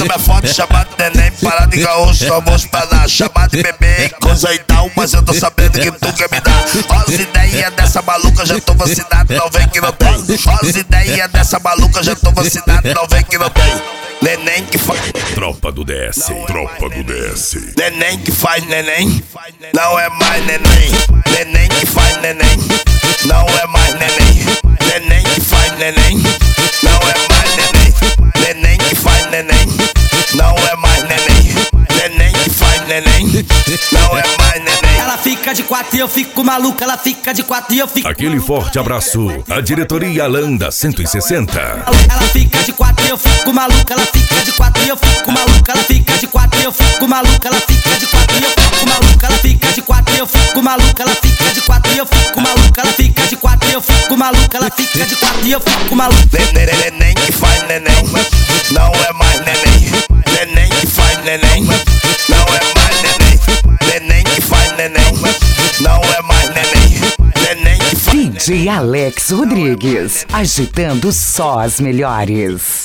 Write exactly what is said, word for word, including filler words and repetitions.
minha foto chamada neném, para de caô, só vou esperar. Chamar de bebê, coisa e tal, mas eu tô sabendo que tu quer me dar. Ó as ideias dessa maluca, já tô vacinado, não vem que não tem. Ó as ideias dessa maluca, já tô vacinado, não vem que não tem. Neném que faz Tropa do D S, tropa do D S. Neném que faz neném, não é mais neném. Neném que faz neném, não é mais neném. Neném que faz neném, não é mais neném. Neném que faz neném, não é mais neném. Neném que faz neném, não é mais neném. Ela fica de quatro e eu fico maluca, ela fica de quatro e eu fico. Aquele forte abraço, a diretoria Landa cento e sessenta. Ela fica de quatro e eu fico maluca, ela fica de quatro e eu fico maluca, ela fica de quatro e eu fico maluca, ela fica de quatro e eu fico maluca, ela fica de quatro e eu fico maluca, ela fica de quatro e eu fico maluca, ela fica de quatro e eu fico maluca, ela fica de quatro e eu fico maluca. Neném que faz neném, não é mais neném. Neném que faz neném, não é mais neném. Neném que faz neném, não é mais neném. Neném que faz D J Alex Rodrigues, agitando só as melhores.